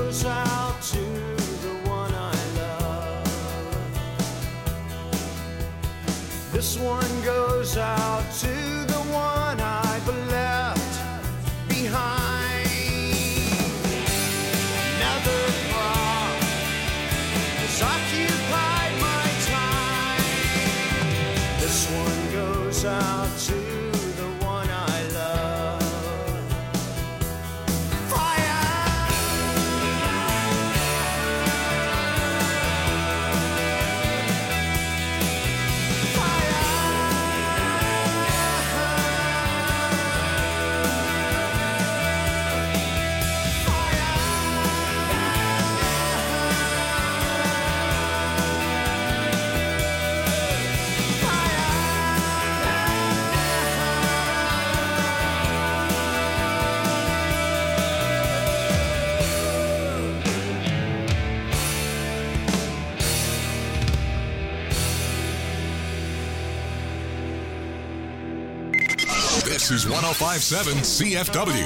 goes out to the one I love. This one goes out to the one I've left behind. Another thought has occupied my time. This one goes out to the one I love. This is 105.7 CFW.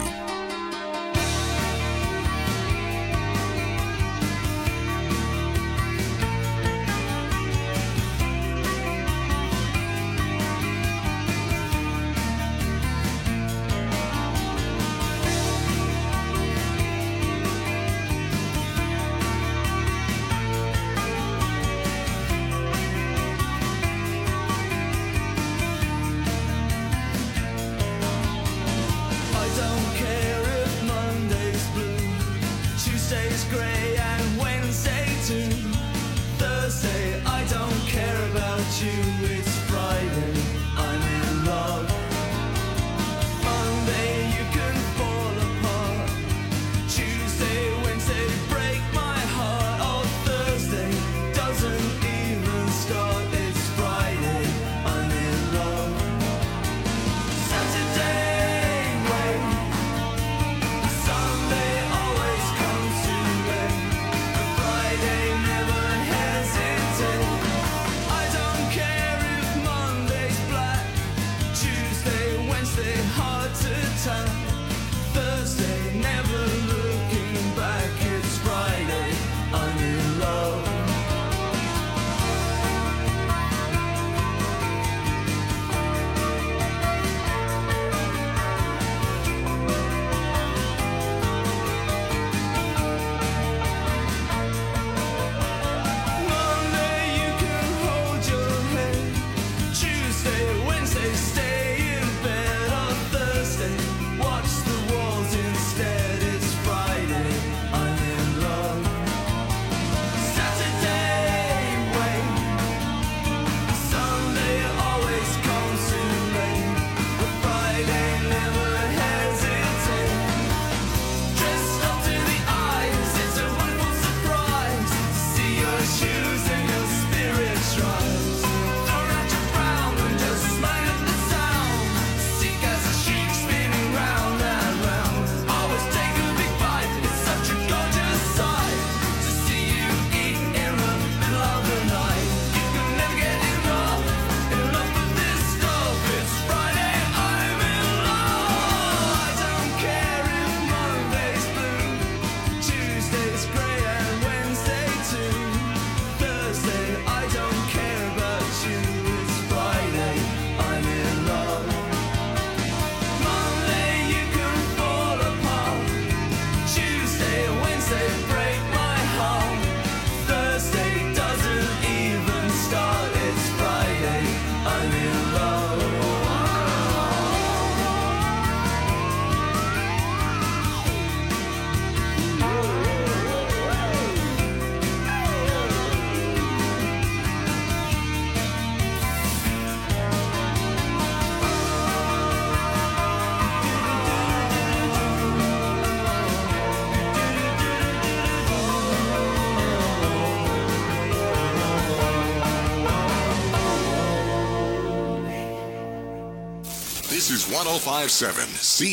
This is 105.7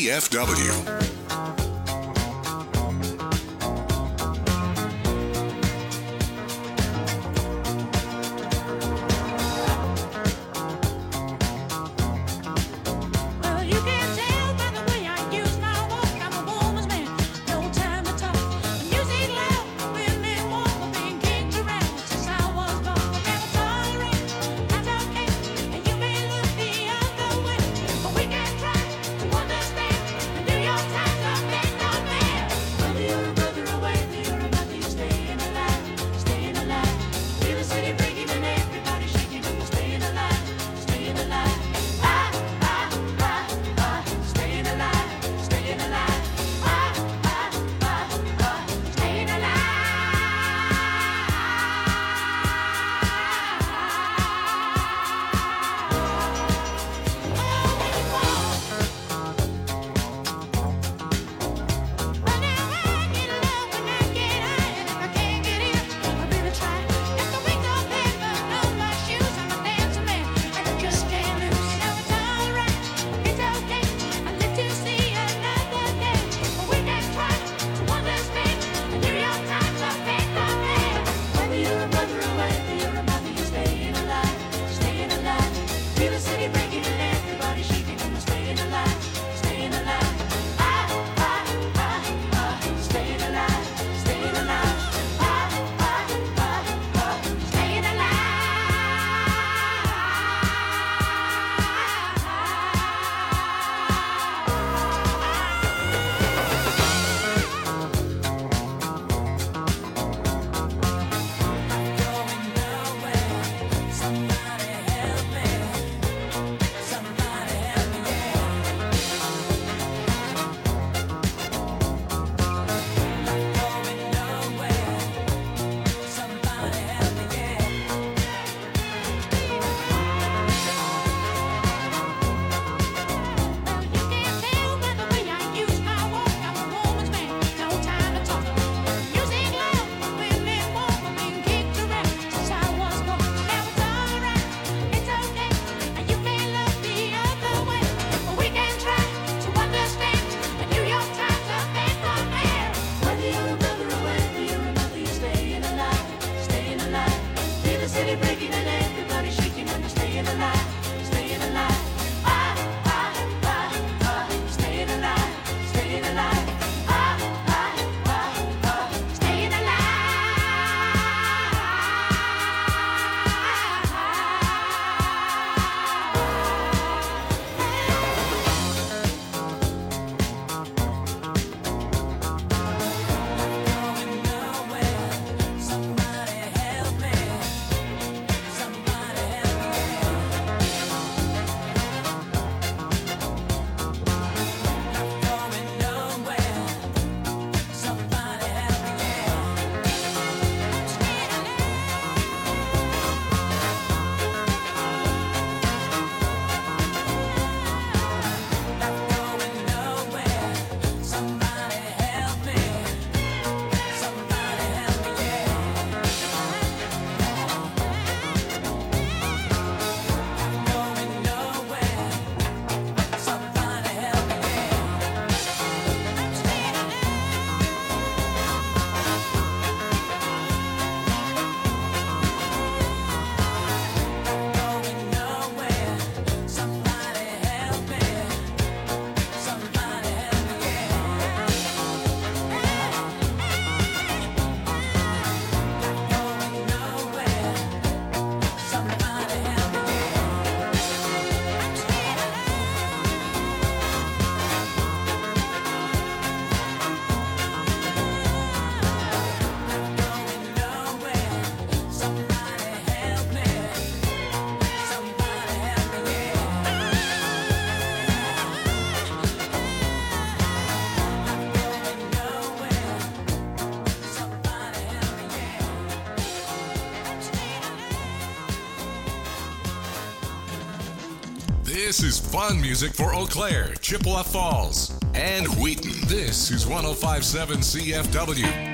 CFW. Music This is fun music for Eau Claire, Chippewa Falls, and Wheaton. This is 105.7 CFW.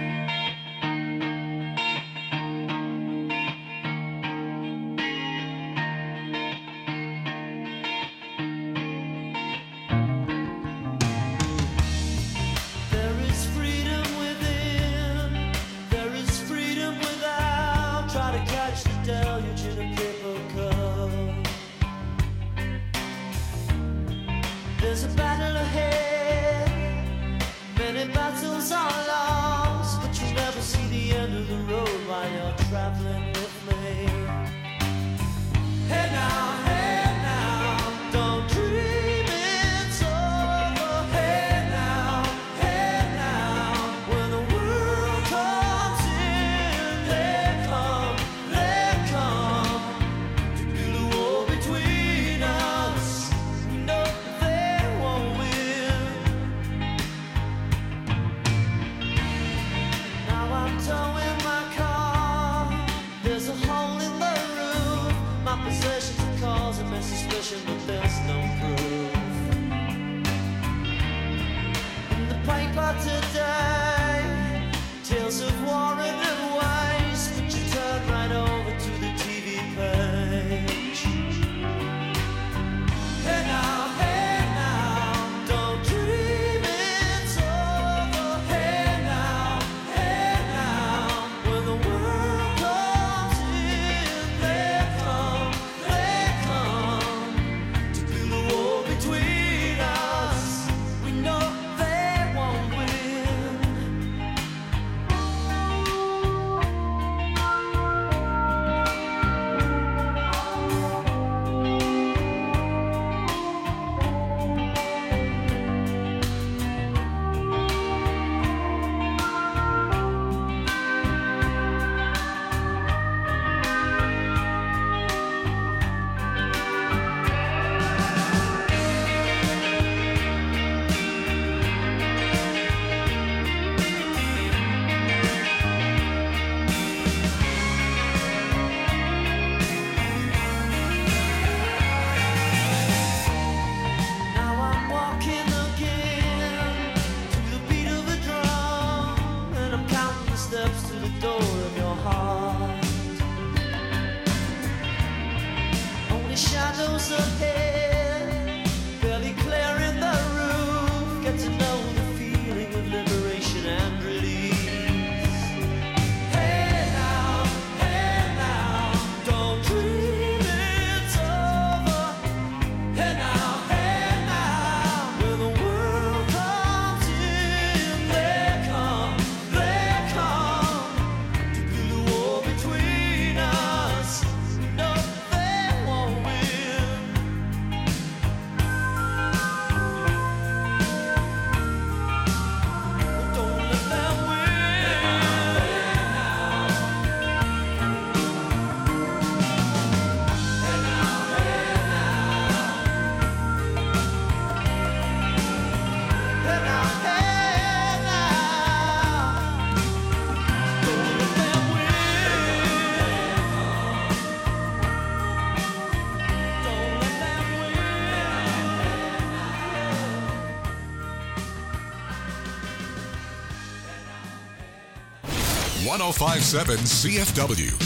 .105.7 CFW.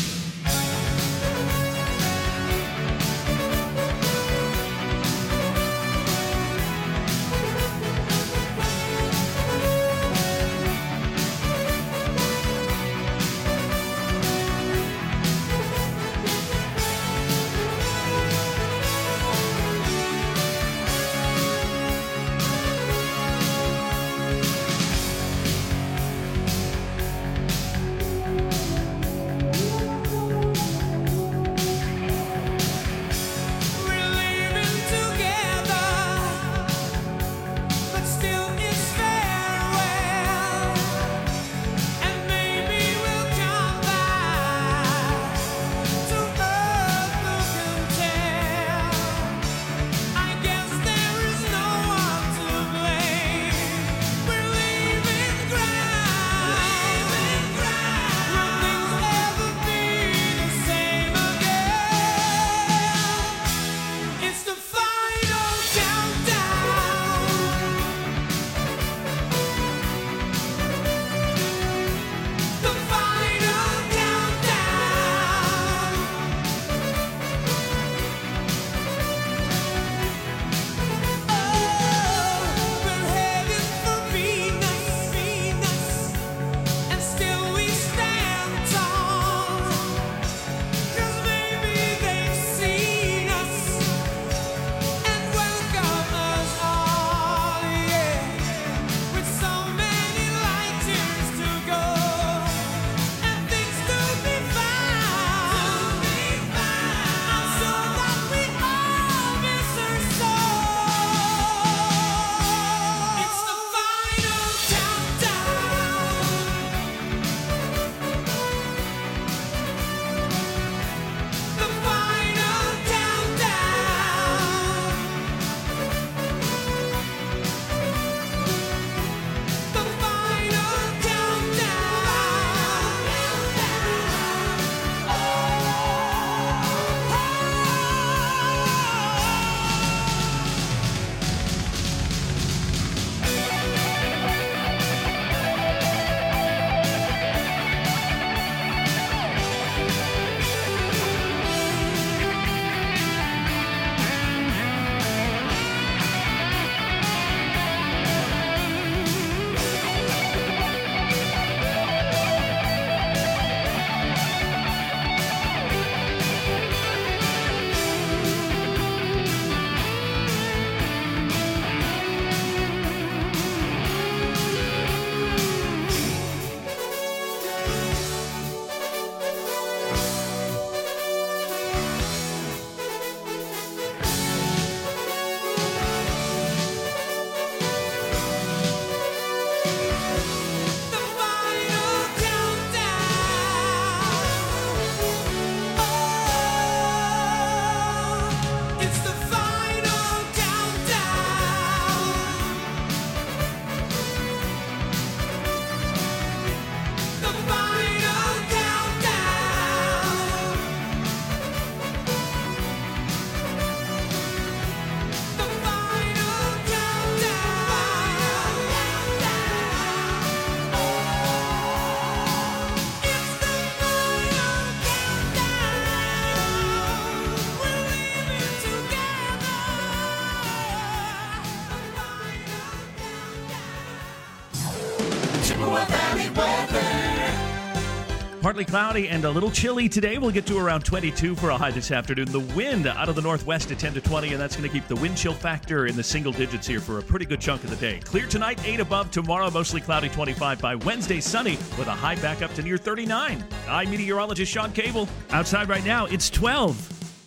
Partly cloudy and a little chilly today. We'll get to around 22 for a high this afternoon. The wind out of the northwest at 10 to 20, and that's going to keep the wind chill factor in the single digits here for a pretty good chunk of the day. Clear tonight, 8 above. Tomorrow, mostly cloudy, 25. By Wednesday, sunny with a high back up to near 39. I'm meteorologist Sean Cable. Outside right now, it's 12.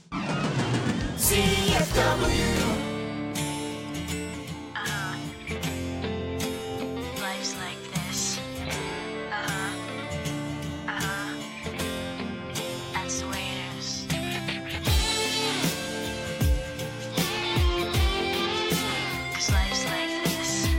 CFW. Life's like this. That's the way it is. 'Cause life's like this.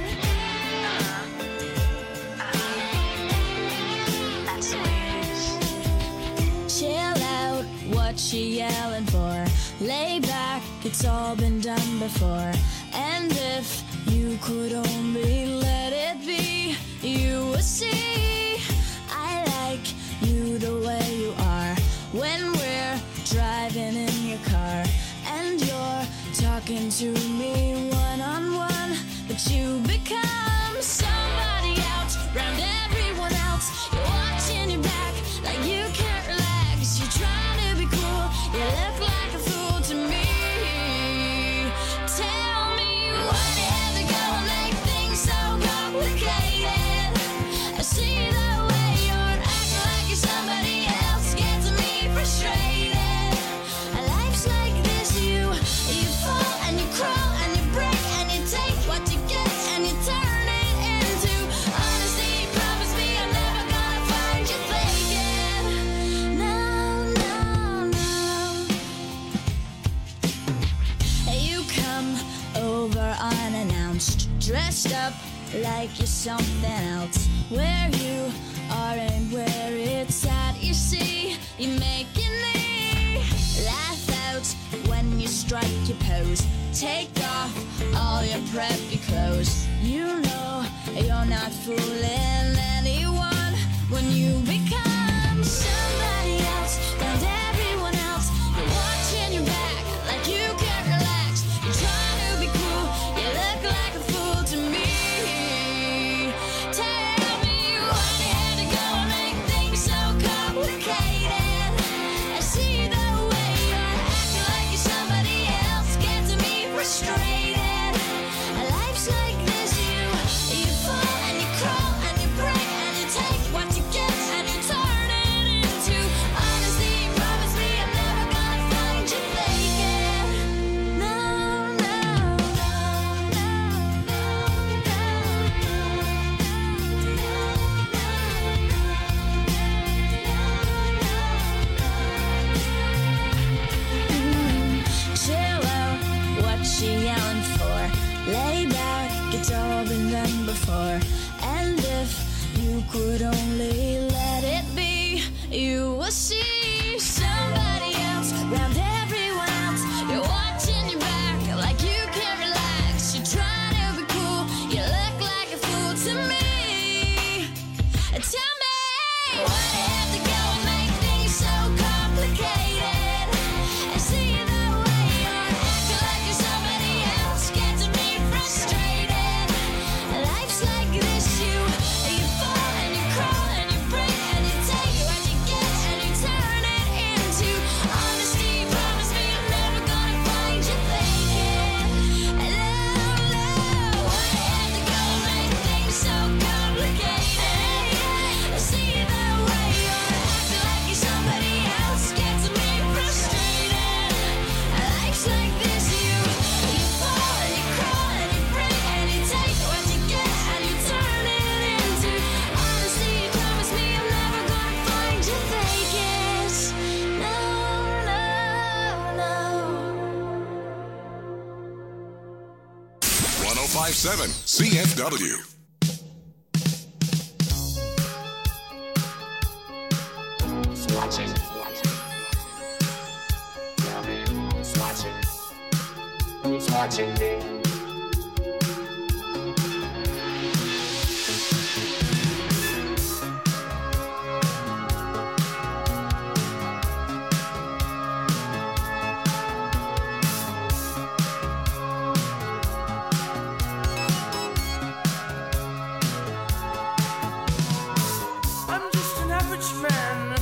That's the way it is. Chill out, what she yelling for? Lay back, it's all been done before. And if you could only let it be, you would see I like you the way you are. When we're driving in your car and you're talking to me one-on-one, but you become somebody else round everyone else. You're watching your back like you can't relax. You're trying to be cool, you look like a fool to me. Tell me what you have to go and make things so complicated. I see the way you're acting like you're somebody else, gets me frustrated. Life's like this, you fall and you crawl and you break and you take what you get and you turn it into honesty. Promise me I'm never gonna find you faking. No, no, no. You come over unannounced, dressed up like you're something else. Where you are and where it's at, you see, you're making me laugh out when you strike your pose. Take off all your preppy clothes. You know you're not fooling anyone when you become somebody else and everyone else. You're watching your back like you can't relax. You're trying to be cool, you look like a fool to me. Tell me why you had to go and make things so complicated. I see the way you're acting like you're somebody else, gets me frustrated. Life's like this, you fall and you crawl and you break and you take what you get and you turn it into honesty. Promise me I'm never gonna find you faking. No, no, no, chill out, what she yelling for? Lay back, it's all been done before. And if you could only let it be, you will see somebody else round everyone else. You're watching your back like you can't relax. You're trying to be cool, you look like a fool to me. Tell me why you have to go and make things so complicated. I see the way you're acting like you're somebody else, gets me frustrated. Life's like this, you fall and you crawl and you break and you take what you get and you turn it into honesty. Promise me I'm never gonna find you faking. Love, why you have to go and make things so complicated? I see the way you're acting like you're somebody else, gets me frustrated. Life's like this, you fall and you crawl and you break and you take what you get and you turn it into honesty. Promise me I'm never gonna find you faking. No, no, no. 1057 CFW. Who's watching me? I'm just an average man.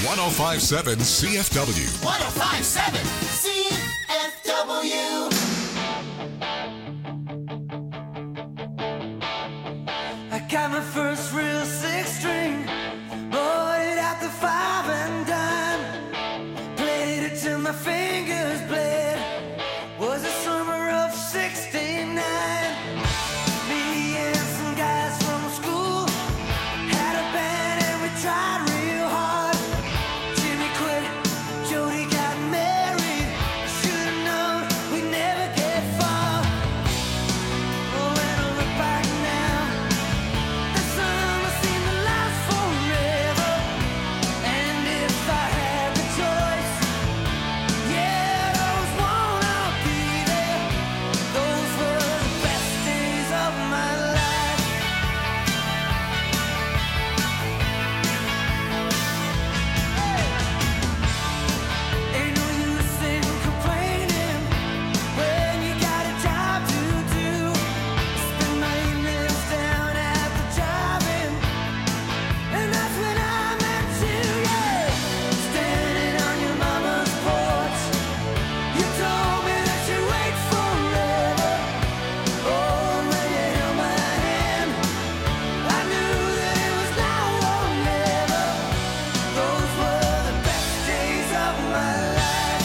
1057 CFW. 1057 CFW. I got my first real six string, bought it at the 5 and dime, played it till my fingers bled. Was the summer of '69. Me and some guys from school had a band and we tried real hard. Jimmy quit, Jody got married. Should've known we'd never get far. Oh, when I look back now, the summer seemed to last forever. And if I had the choice, yeah, those won't all be there. Those were the best days of my life. Ain't no use in complaining when you got a job to do. Spend my evenings down at the drive-in, and that's when I met you, yeah. Standing on your mama's porch, you told me that you'd wait forever. Oh, when you held my hand, I knew that it was now or never. Those were the best days of my life.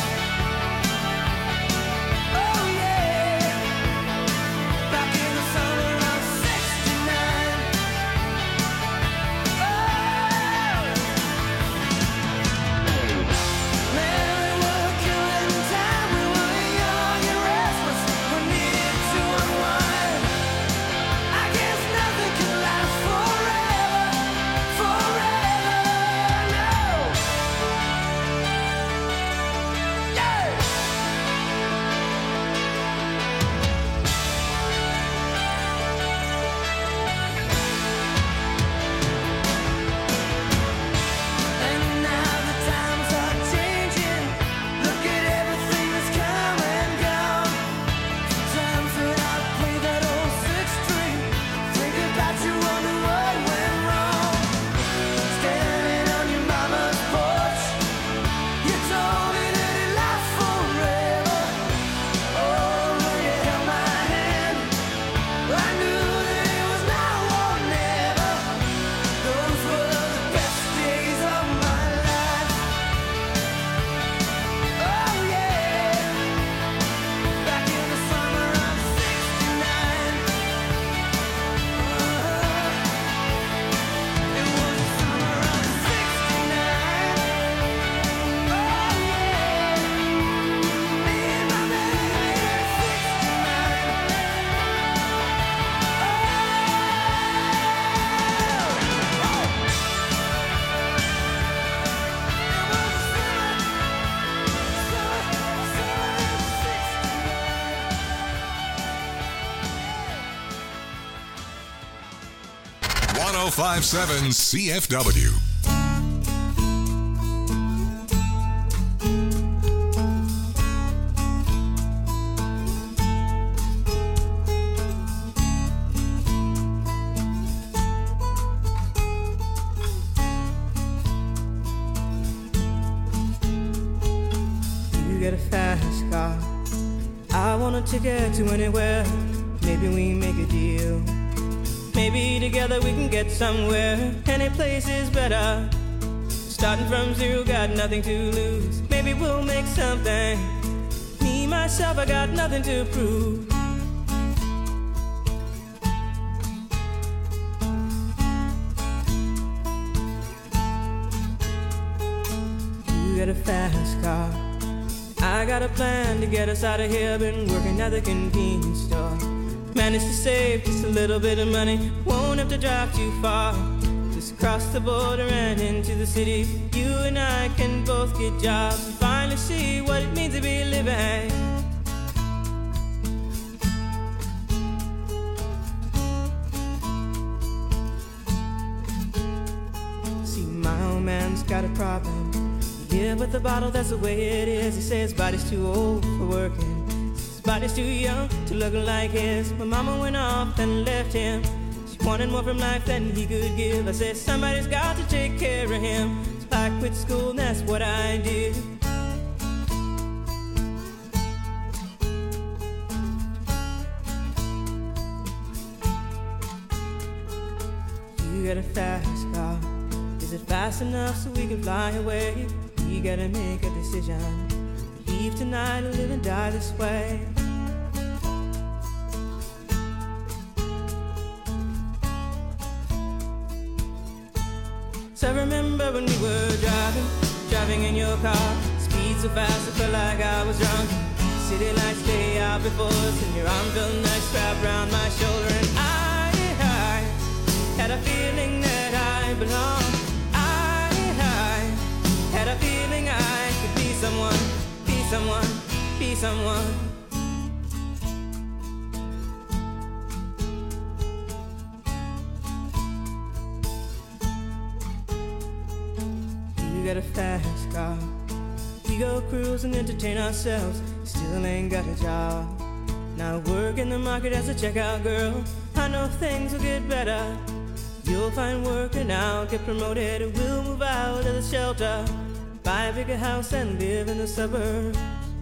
Oh yeah, back in the summer of '69. Man, we were killing time. We were young and restless. We needed to unwind. I guess nothing can last forever, no. Yeah. 1057 CFW. You get a fast car, I want a ticket to anywhere. Maybe we make a deal. Maybe together we can get somewhere. Any place is better. Starting from zero, got nothing to lose. Maybe we'll make something. Me, myself, I got nothing to prove. You got a fast car, I got a plan to get us out of here. Been working at the convenience store. Managed to save just a little bit of money. Won't have to drive too far. Just cross the border and into the city. You and I can both get jobs and finally see what it means to be living. See, my old man's got a problem. Yeah, but the bottle, that's the way it is. He says his body's too old for working. His body's too young to look like his. My mama went off and left him. She wanted more from life than he could give. I said somebody's got to take care of him. So I I quit school, and that's what I did. You got a fast car. Is it fast enough so we can fly away? We gotta make a decision. Leave tonight or live and die this way. So I remember when we were driving in your car. Speed so fast I felt like I was drunk. City lights lay out before us, and your arm felt nice wrapped around my shoulder. And I had a feeling that I belonged. I had a feeling I could be someone, be someone, be someone. You got a fast car. We go cruise and entertain ourselves. Still ain't got a job. Now work in the market as a checkout girl. I know things will get better. You'll find work and I'll get promoted. We'll move out of the shelter, buy a bigger house and live in the suburbs.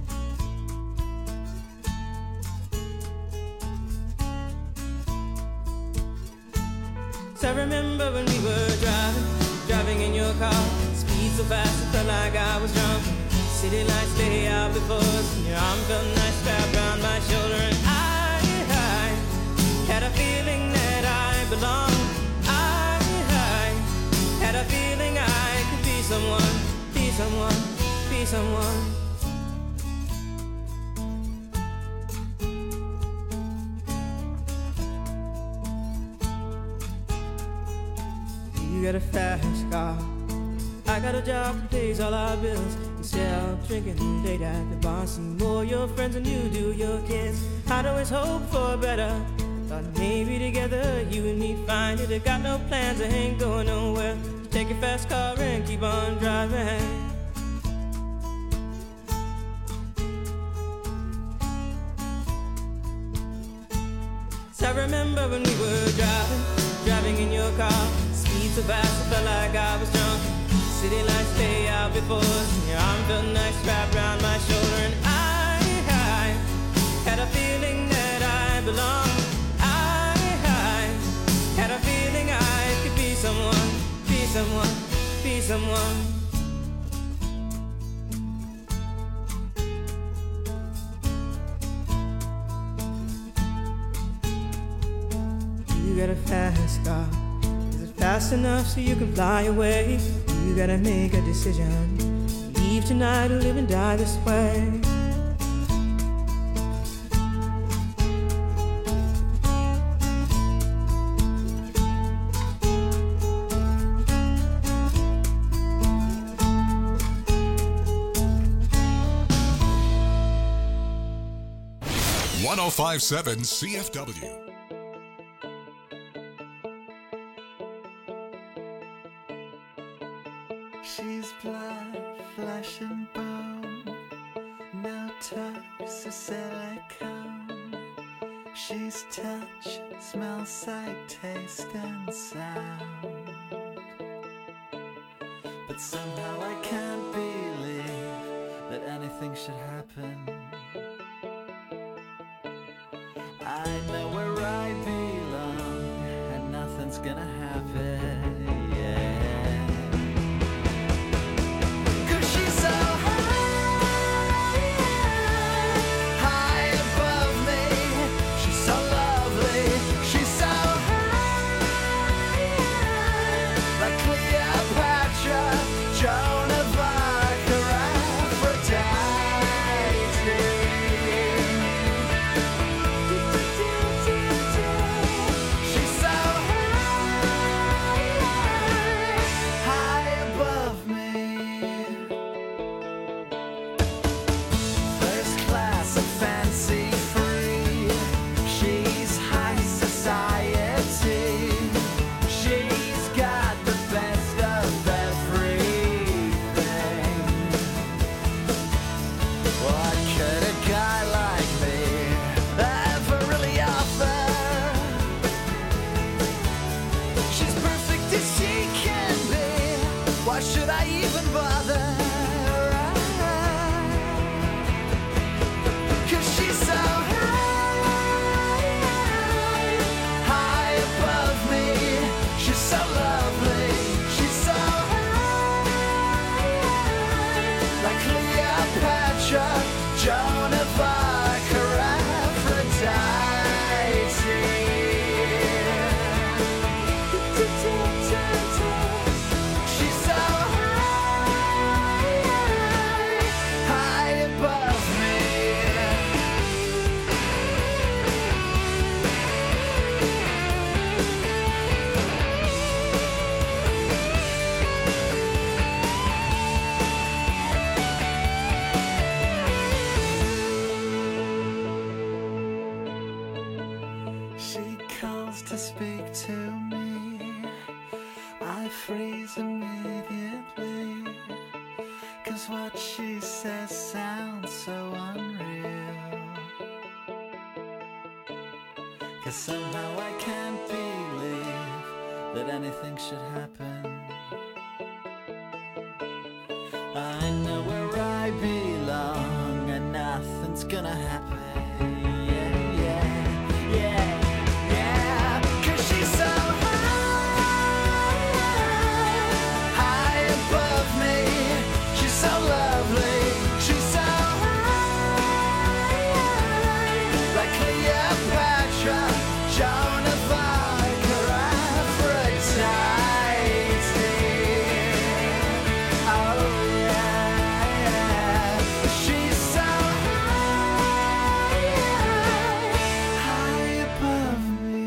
So I remember when we were driving in your car. Speed so fast it felt like I was drunk. City lights lay out before us, and your arm felt nice wrapped around my shoulder. And I had a feeling that I belonged. I had a feeling I could be someone, be someone, be someone. You got a fast car. I got a job that pays all our bills. Instead of drinking late at the bar, see more your friends than you do your kids. I'd always hope for better. Thought maybe together you and me find it. I got no plans, I ain't going nowhere. So take your fast car and keep on driving. So I remember when we were driving in your car. Speed so fast I felt like I was drunk. City lights lay out before us, and your arm felt nice wrapped around my shoulder. And I had a feeling that I belonged. I had a feeling I could be someone, be someone, be someone. You got a fast car. Is it fast enough so you can fly away? You gotta make a decision. Leave tonight or live and die this way. .105.7 CFW. She's blood, flesh and bone, no tox or silicone. She's touch, smell, sight, taste and sound. But somehow I can't believe that anything should happen. I know where I belong and nothing's gonna happen, yeah. fuck her Aphrodite. She's so high above me. She calls to speak to me. I freeze immediately, 'cause what she says sounds so unreal. 'Cause somehow I can't believe that anything should happen. I know where I belong and nothing's gonna happen. Yeah, yeah, yeah, yeah. 'Cause she's so high above me. She's so lovely. She's so high, like Cleopatra, Joan of Arc, or Aphrodite. Oh yeah, yeah. She's so high above me.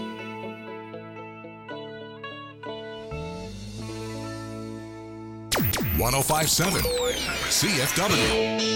1057 CFW.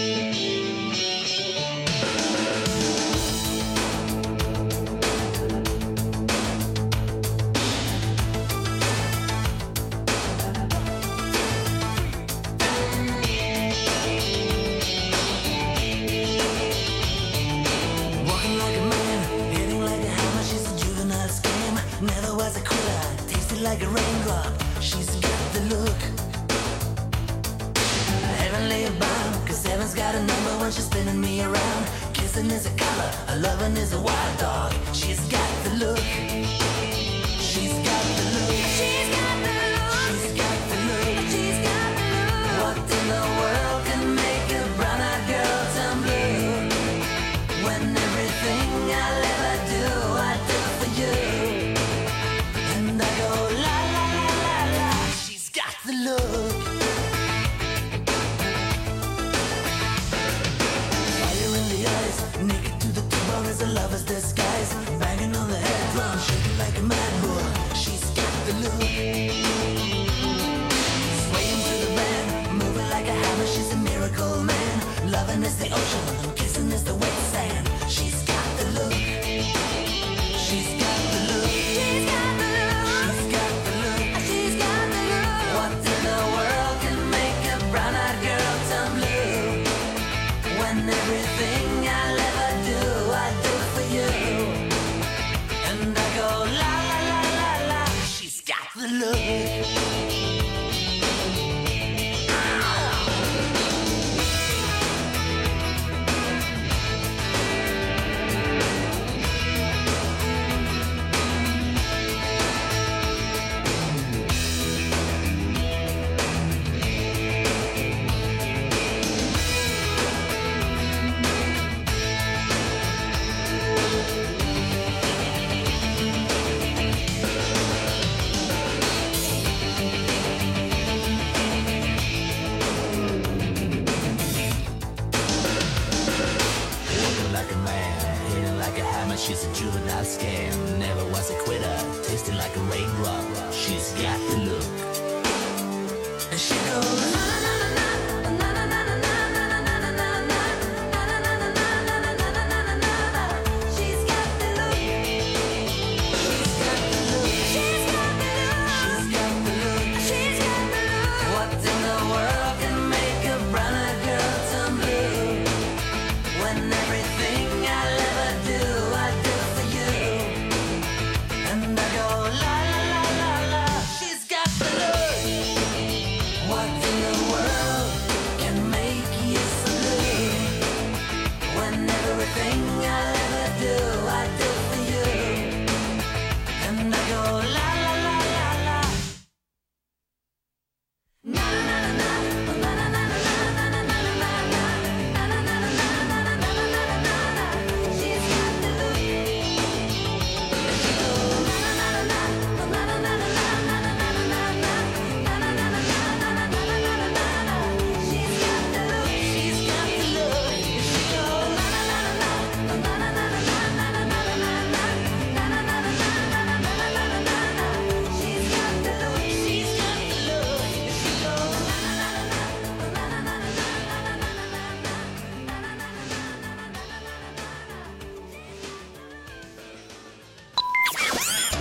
Walking like a man, hitting like a hammer. She's a juvenile scam. Never was a quitter, tasted like a raindrop. She's got the look. Heavenly bound, 'cause heaven's got a number when she's spinning me around. Kissing is a color, a loving is a wild dog. She's got the look. She's got the look. She's got the look. She's got the look. She's got the look. What in the world can make a brown-eyed girl turn blue? When everything I'll ever do, I do for you. And I go la la la la la. She's got the look. Fire in the eyes, naked to the tumor is a lover's disguise. Banging on the head drum, shaking like a mad bull. She's got the look. Swaying to the band, moving like a hammer. She's a miracle man. Loving is the ocean, kissing is the wet sand. She's got the look. She's got the look. She's got the look. She's got the look. She's got the look. What in the world can make a brown-eyed girl turn blue? When everything I'll ever do, I do for you. And I go la la la la la. She's got the look. Walking like a man, hitting like a hammer. She's a juvenile scam. Never was a quitter, tasting like a raindrop. She's got the look. And she goes na na na na na na na na na na na na na na. She's got the look. She's got the look. She's got the look. She's got the look. She's got the look. What in the world can make a brown-eyed girl turn blue? When everything I'll ever do, I do for you.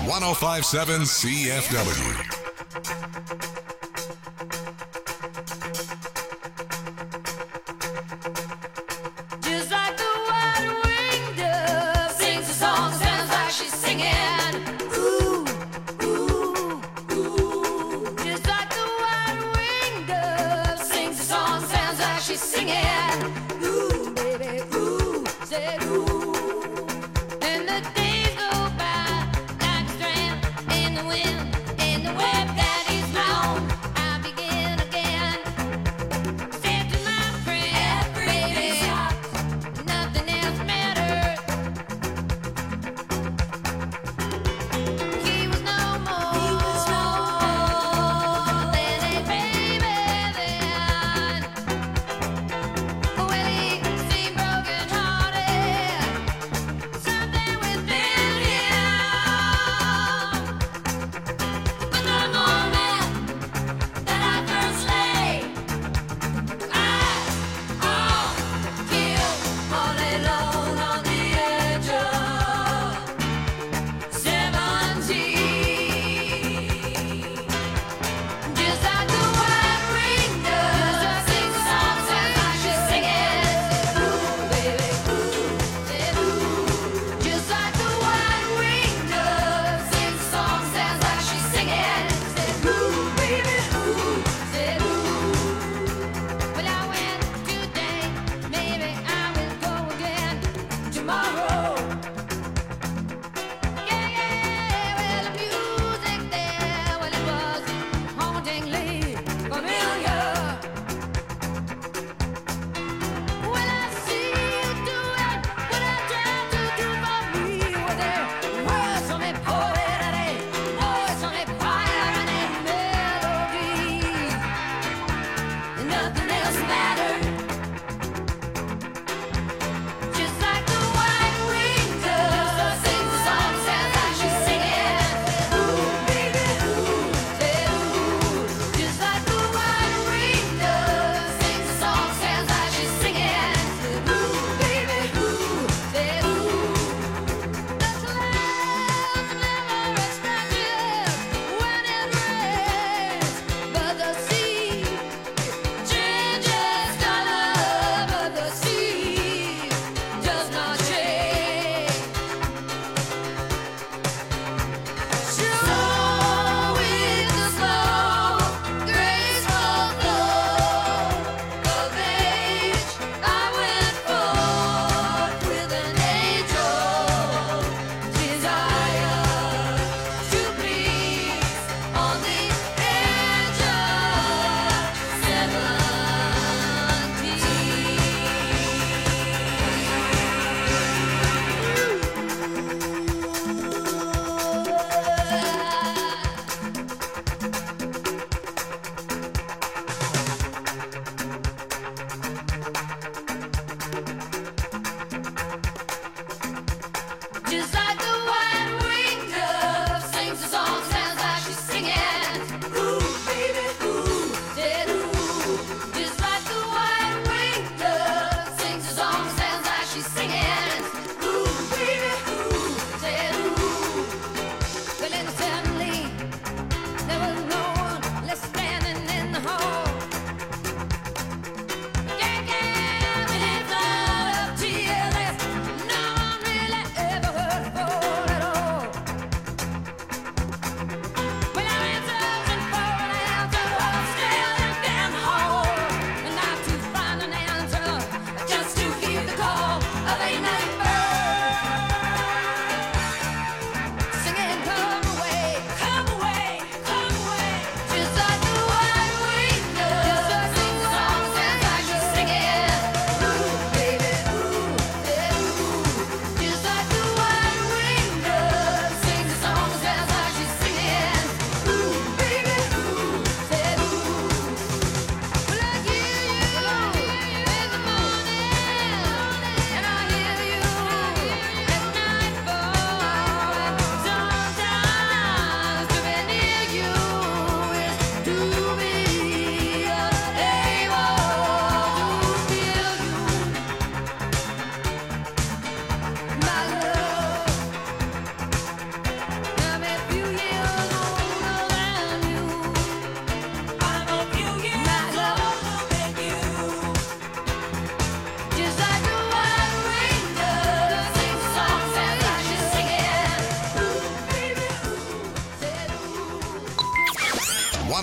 1057 CFW. Just like the white-winged dove sings a song, sounds like she's singing. Ooh, ooh, ooh. Just like the white-winged dove sings a song, sounds like she's singing. Ooh, baby, ooh, said ooh. And the days go by like a strand in the wind, in the web that is blown. I begin again. Said to my friend, baby, nothing else matters. He was no more than a baby then. When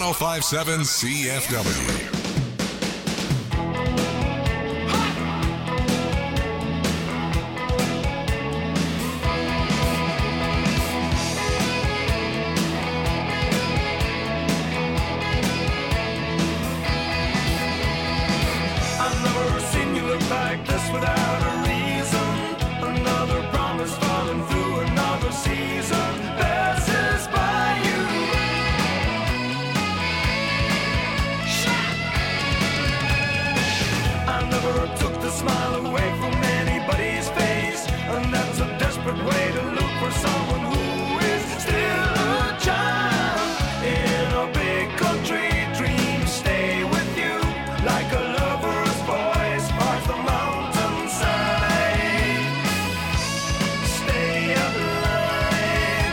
1057 CFW. I've never seen you look like this without a reason. Another promise falling through another season passes by you. I never took the smile away from anybody's face, and that's a desperate way to look for someone who is still a child in a big country dream. Stay with you like a lover's voice parts the mountainside. Stay alive.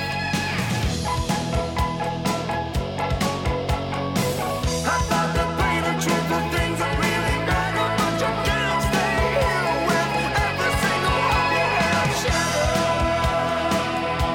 I thought that pain and truth were things that really matter, but you can't stay here with every single one you have shattered.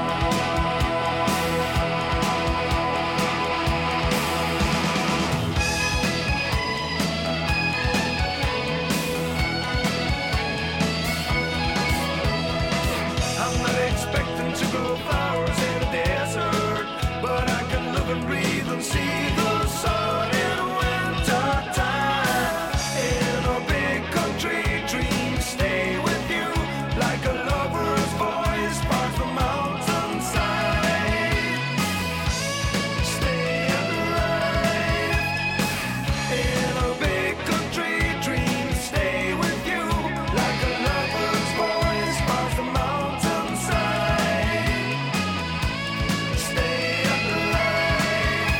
I'm not expecting to grow flowers in a desert, but I can live and breathe and see the sun in winter time. In a big country dream, stay with you like a lover's voice parts the mountainside. Stay alive. In a big country dream, stay with you like a lover's voice parts the mountainside. Stay alive.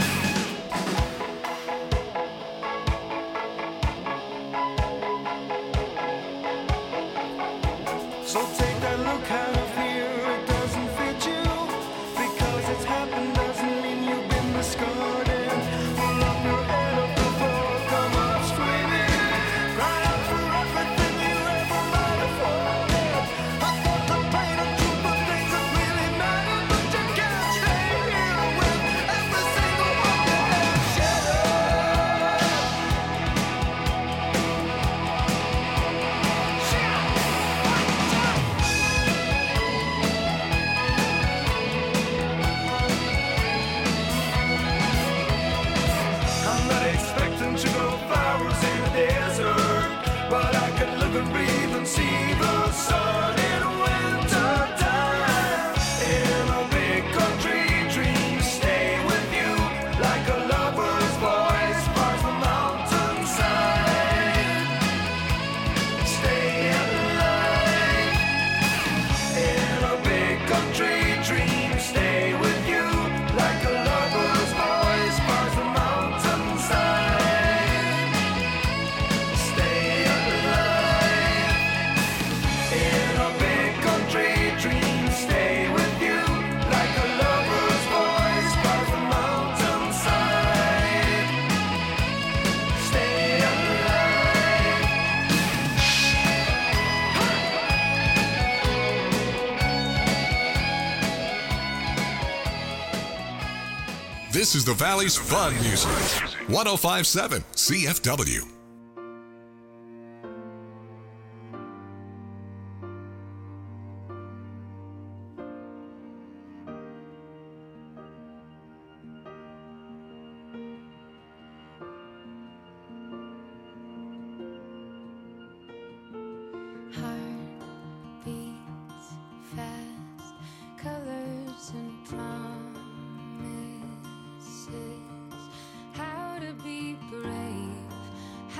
So take that look out of here, it doesn't fit you. Because it's happened doesn't mean you've been discarded. Pull up your head up the floor, come up screaming. Cry out for everything you ever might have wanted. I thought the pain and truth were things that really matter, but you can't stay here with every single one you have shattered. I'm not expecting to grow flowers in a desert, but I can live and breathe and see the sun in winter time. In a big country dream, stay with you like a lover's voice parts the mountainside. Stay alive. In a big country dream, stay with you like a lover's voice parts the mountainside. Stay alive. In a big country dream, stay with you like a lover's voice parts the mountainside. Stay alive. This is the Valley's fun music. 1057 CFW. Heart beats fast, colors and promises. How to be brave,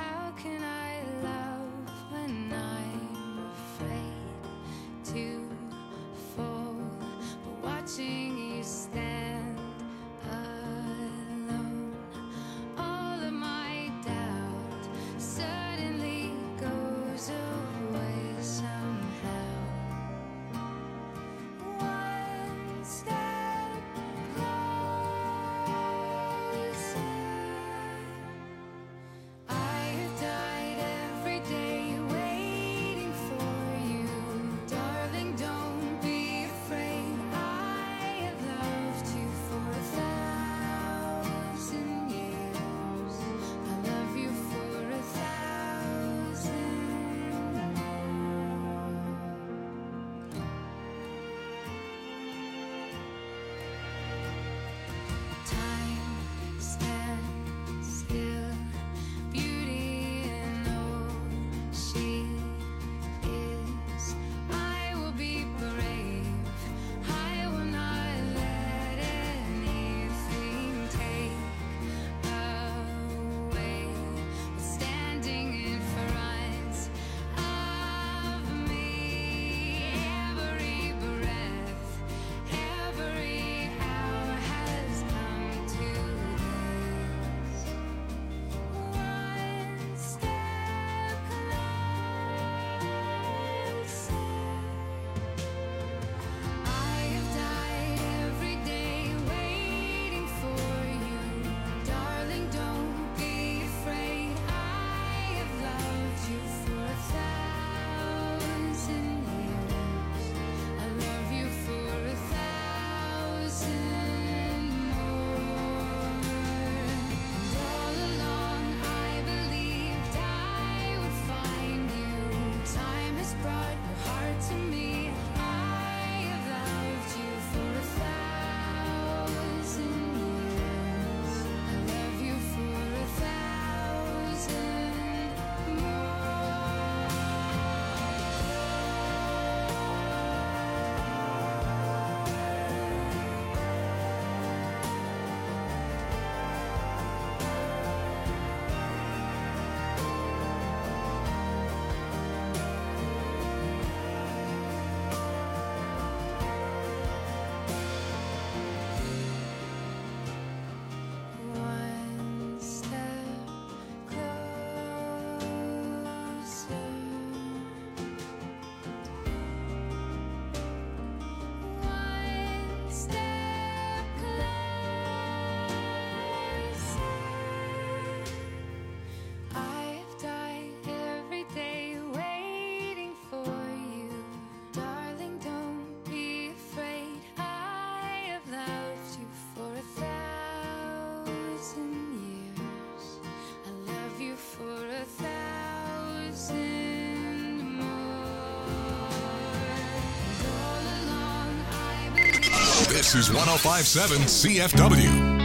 This is 105.7 CFW.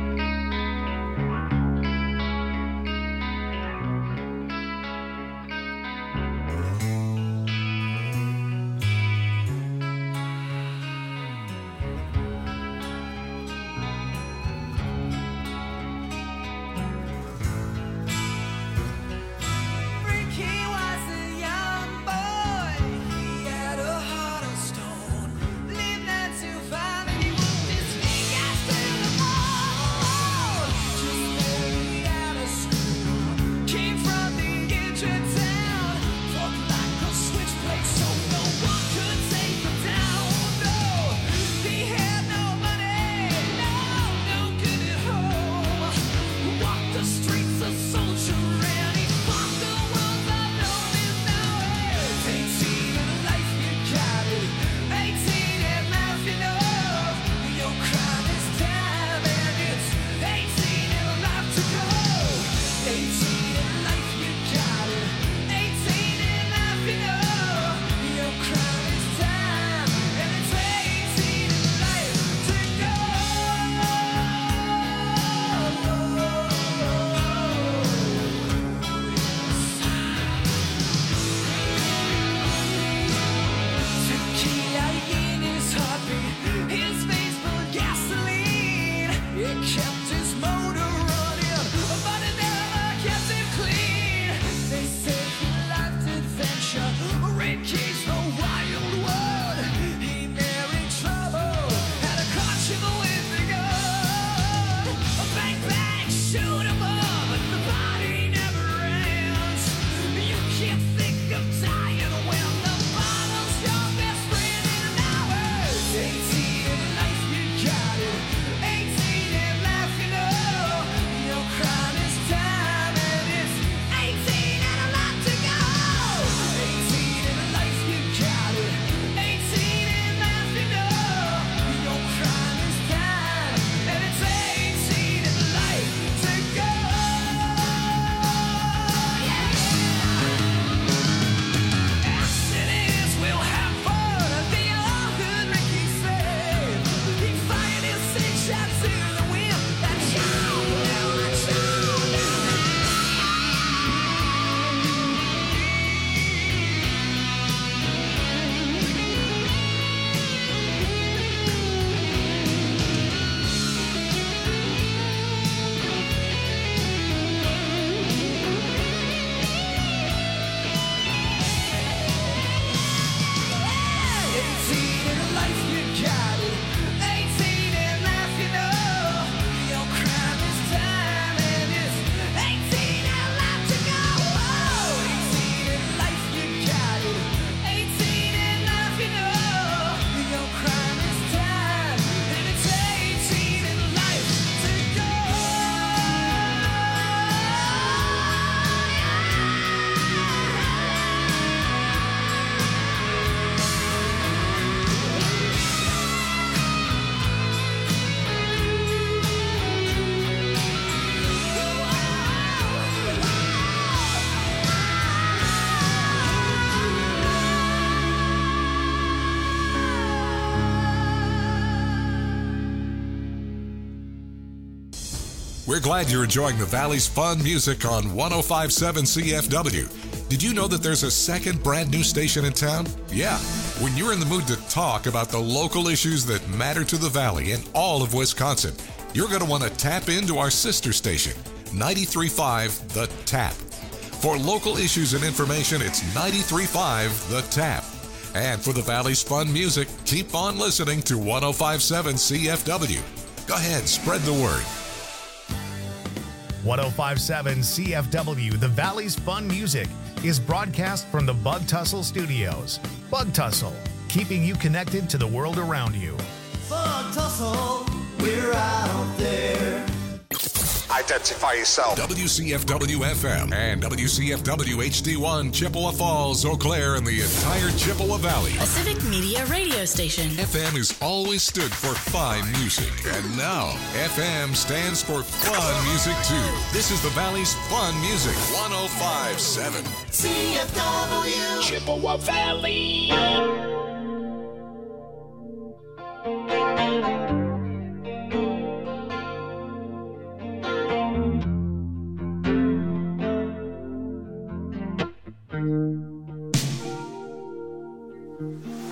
We're glad you're enjoying the Valley's fun music on 105.7 CFW. Did you know that there's a second brand new station in town? Yeah. When you're in the mood to talk about the local issues that matter to the Valley and all of Wisconsin, you're going to want to tap into our sister station, 93.5 The Tap. For local issues and information, it's 93.5 The Tap. And for the Valley's fun music, keep on listening to 105.7 CFW. Go ahead, spread the word. 105.7 CFW, the Valley's fun music, is broadcast from the Bug Tussle Studios. Bug Tussle, keeping you connected to the world around you. Bug Tussle, we're out there. Identify yourself. WCFW FM and WCFW HD1, Chippewa Falls, Eau Claire, and the entire Chippewa Valley. A civic media radio station. FM has always stood for fine music, and now FM stands for fun music too. This is the Valley's fun music, 105.7 CFW Chippewa Valley. you.